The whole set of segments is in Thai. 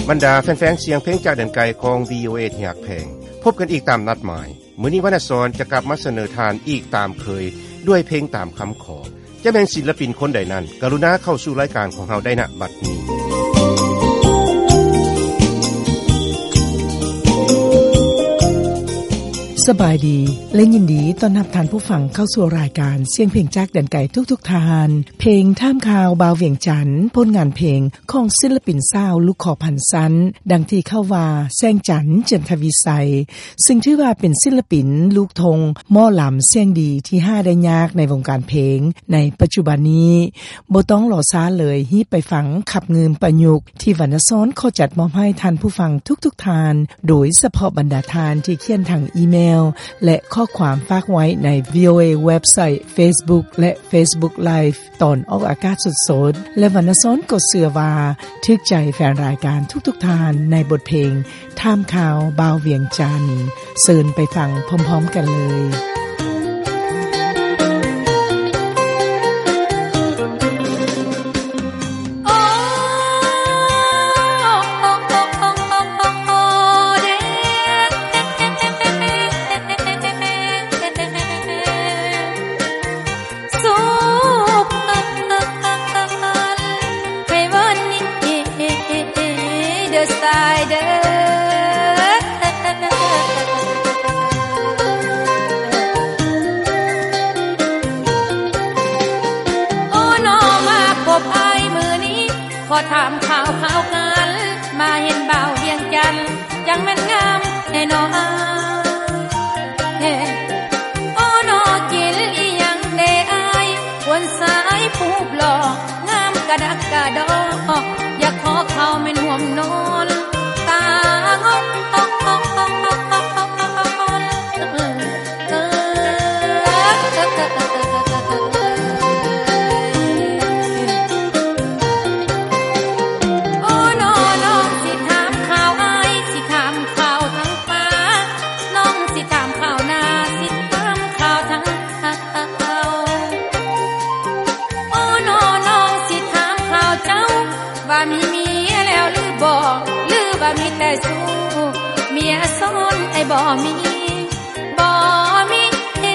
บรรดาแฟนๆเสียงเพลงจากแดนไกลของ VOA ที่ฮักแพงพบกันอีกตามนัดหมายมื้อนี้วรรณสรจะกลับมาเสนอทานอีกตามเคยด้วยเพลงตามคำขอจะเป็นศิลปินคนใดนั้นกรุณาเข้าสู่รายการของเราได้ณบัดนี้สบายดีและยินดีต้อนรับท่านผู้ฟังเข้าสู่รายการเสียงเพลงจากแดนไกลทุกๆทานเพลงท่ามข่าวบาวเวียงจันทน์ผลงานเพลงของศิลปินสาวลูกขอพันซันดังที่เข้าว่าแสงจันทน์เจิมทวิไสซึ่งถือว่าเป็นศิลปินลูกทงหมอลำเสียงดีที่หาได้ยากในวงการเพลงในปัจจุบันนี้บ่ต้องรอช้าเลยฮีบไปฟังขับเงิมประยุกต์ที่วรรณสรขอจัดมอบให้ท่านผู้ฟังทุกๆทานโดยเฉพาะบรรดาทานที่เขียนทางอีเมลและข้อความฝากไว้ใน VOA เว็บไซต์ Facebook และ Facebook Live ตอนออกอากาศสดๆและวรรณสรก็เชื่อว่าทึกใจแฟนรายการทุกๆทานในบทเพลงท่ามข่าวบาวเวียงจันทน์เชิญไปฟังพร้อมๆกันเลยขอถามข่าวกันมาเห็นบ่าวเวียงจันทน์ยังแม่นงามแน่นอนโอ้นอกินอีหยังเด้อายคนสายผูกหล่องามกระดักกระดออยากขอเขาแม่นห่วมนอนตางอกมีแต่สู้เมียซ้อนไอ้บ่มีบ่มี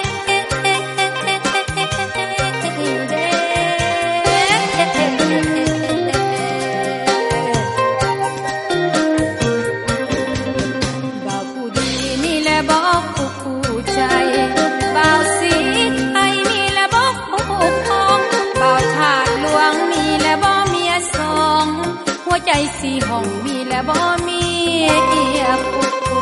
บ่าวผู้ดีมีและบ่ผู้ใจบ่าวสีไทยมีและบ่ผู้คองบ่าวชาติหลวงมีและบ่เมียสองหัวใจสีห้องมีและบ่มีเอียผู้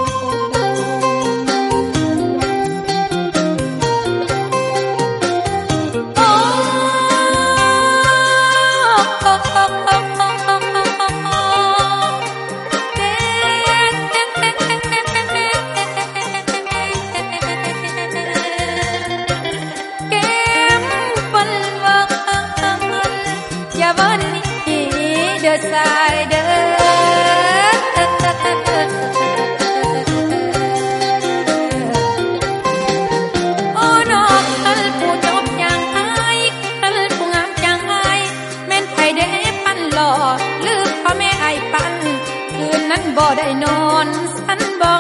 บ่ได้นอนสันบอก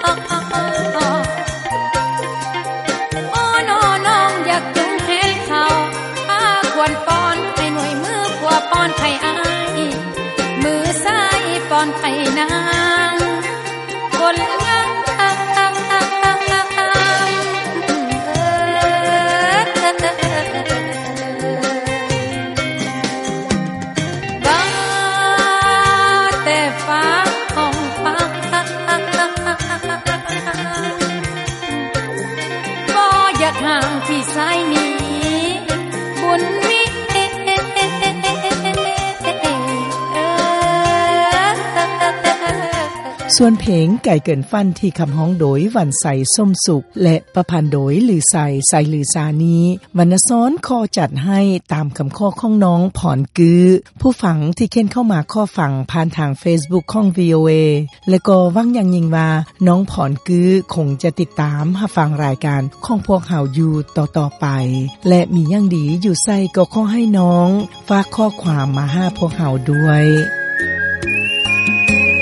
โอ้น้องอยากจุงแขนเขาป้าควรป้อนให้หน่วยมือขวาป้อนไข่อายมือซ้ายป้อนไข่นางคนงามห่างพี่สายนี้บุญมีส่วนเพลงไก่เกินฟันที่คำฮ้องโดยวันใสส้มสุขและประพันธ์โดยลือใสลือซานี้วรรณสรขอจัดให้ตามคำข้อของน้องผ่อนกือผู้ฟังที่เค้นเข้ามาข้อฟังผ่านทาง Facebook ของ VOA และก็หวังอย่างยิ่งว่าน้องผ่อนกือคงจะติดตามรับฟังรายการของพวกเฮาอยู่ต่อไปและมีอย่างดีอยู่ใส่ก็ขอให้น้องฝากข้อความมาหาพวกเฮาด้วย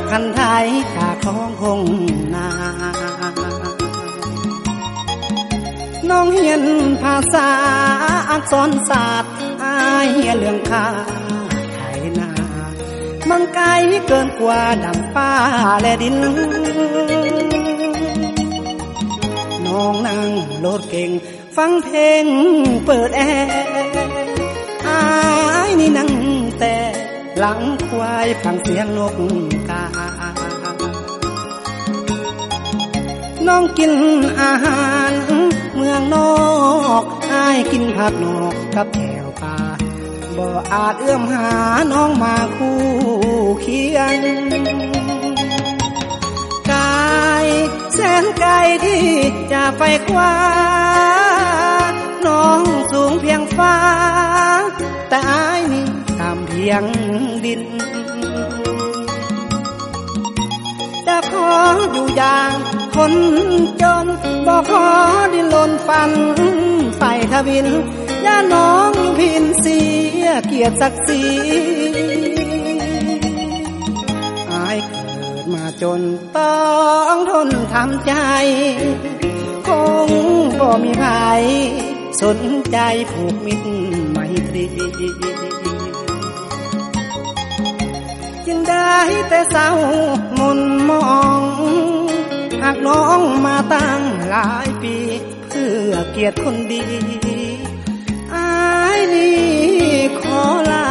คันไทยจากท้องคงนาน้องเรียนภาษาอักษรศาสตร์อ้ายเรียนเรื่องค้าไทยนามันไกลเกินกว่าดังฟ้าและดินน้องนั่งรถเก่งฟังเพลงเปิดแอร์อ้ายนี่นั่งแต่หลังควายฟังเสียงนกกาน้องกินอาหารเมืองนอกอ้ายกินผักนอกกับแถวป่าบ่อาจเอื้อมหาน้องมาคู่เคียงกายแสนไกลที่จะไปคว้าน้องสูงเพียงฟ้าแต่อ้ายนี่ต่ำเพียงดินจะขออยู่อย่างคนจนบ่ขอดิ้นรนฝันไปทวินอย่าน้องพินเสียเกียรติศักดิ์ศรีอ้ายเกิดมาจนต้องทนทำใจคงบ่มีใครสนใจผูกมิตรไมตรีจึงได้แต่เศร้ามนมองหากน้องมาตั้งหลายปีเพื่อเกียรติคนดีอ้ายนี่ขอลา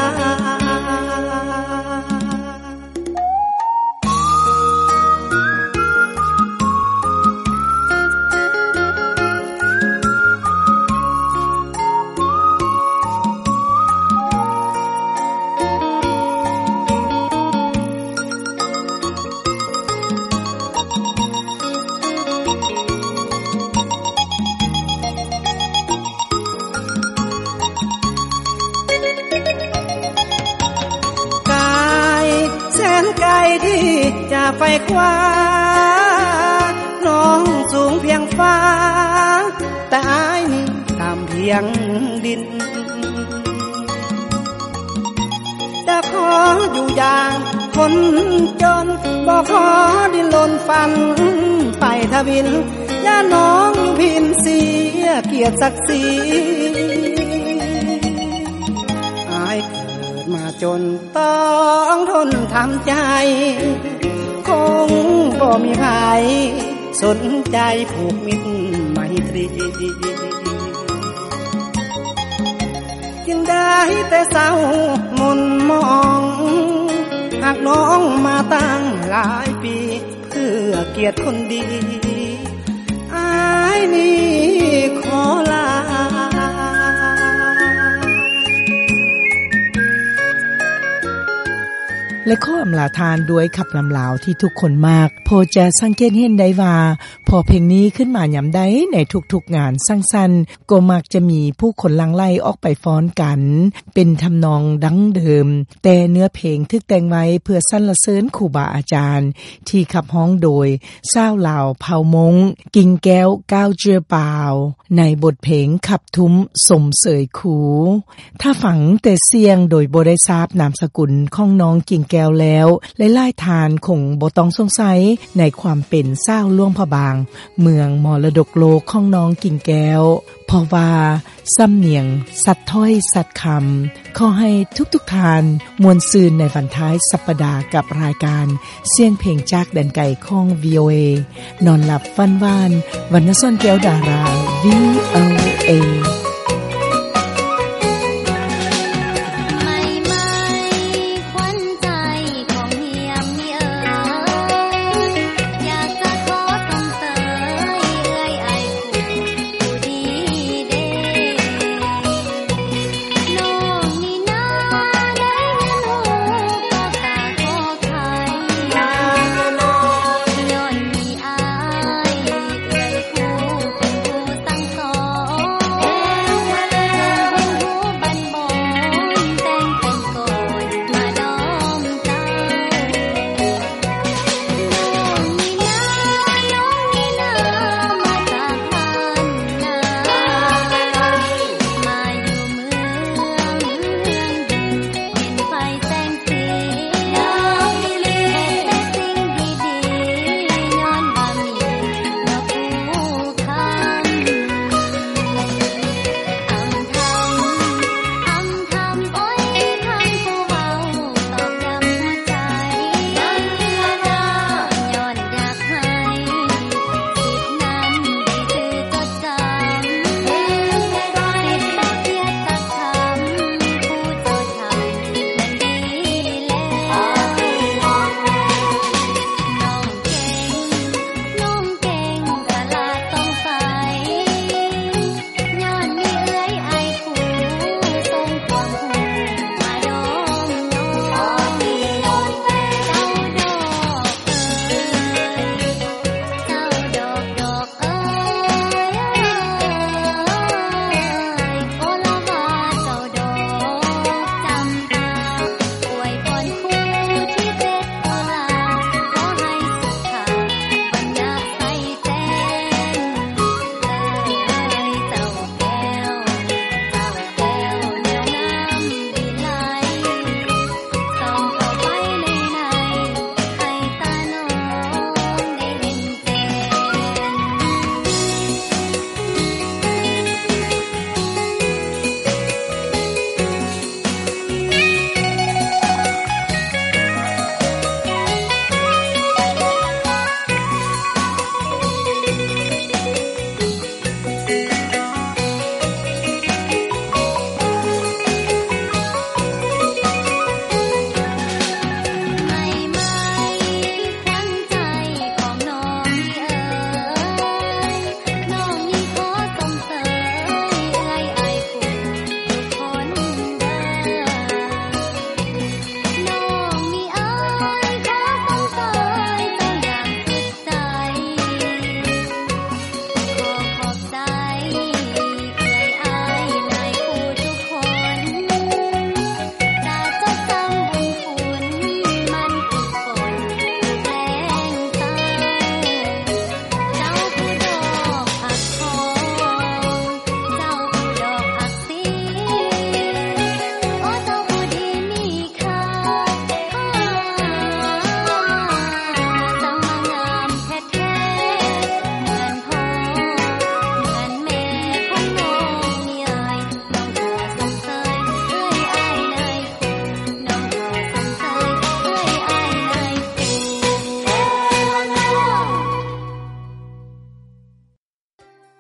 ที่จะไปคว้าน้องสูงเพียงฟ้าแต่อ้ายนี่ต่ำเพียงดินจะขออยู่อย่างคนจนบ่ขอดิ้นรนฝันไปทวินอย่าน้องพินเสียเกียรติศักดิ์ศรีมาจนต้องทนทำใจคงบ่มีใครสนใจผูกมิตรไมตรีจึงได้แต่เศร้ามนมองหากน้องมาตั้งหลายปีเพื่อเกียรติคนดีอ้ายนี่ขอลาและข้ออำลาทานด้วยขับลำลาวที่ทุกคนมากพอจะสังเกตเห็นได้ว่าพอเพลงนี้ขึ้นมายามใดในทุกๆงานสร้างสรรค์ก็มักจะมีผู้คนหลั่งไหลออกไปฟ้อนกันเป็นทำนองดั้งเดิมแต่เนื้อเพลงทึกแต่งไว้เพื่อสรรเสริญครูบาอาจารย์ที่ขับฮ้องโดยชาวลาวเผ่ามงกิ่งแก้วก้าวเจือเปล่าในบทเพลงขับทุ้มสมเสยขูถ้าฝังแต่เสียงโดยบ่ได้ทราบนามสกุลของน้องกิ่งแก้วแล้วหลายๆทานคงบ่ต้องสงสัยในความเป็นชาวหลวงพระบางเมืองมรดกโลกของน้องกิ่งแก้วเพราะว่าสำเนียงสัตย์ถ้อยสัตย์คำขอให้ทุกๆทานมวลซืนในวันท้ายสัปดาห์กับรายการเสียงเพลงจากแดนไกลของ VOA นอนหลับฝันหวานวรรณซ่อนแก้วดารา VOA